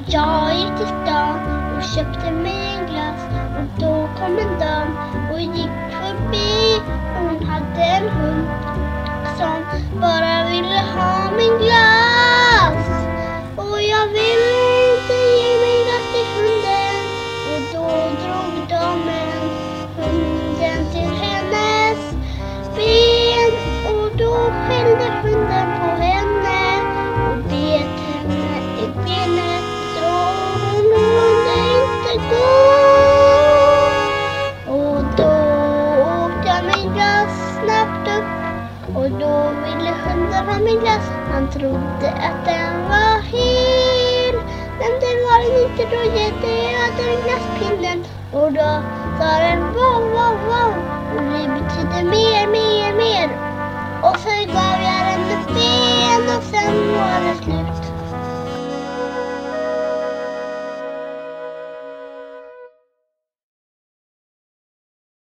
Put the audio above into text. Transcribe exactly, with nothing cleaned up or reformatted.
Jag gick till stan och köpte mig en glass. Och då kom en dam och gick förbi. Hon hade en hund som bara ville ha min glass. Och jag ville inte ge min glass till hunden. Och då drog damen hunden till hennes ben. Och då skällde hunden på henne och bet henne i benet. Så hon kunde inte gå. Och då åkte jag min glass snabbt upp. Och då ville hunden ha min glass. Han trodde att den var hel. Men det var den inte, då jag hade glasspinnen. Och då sa den wow, wow, wow. Och det betyder mer, mer, mer. Och så gav jag den ett ben och sen var det slut.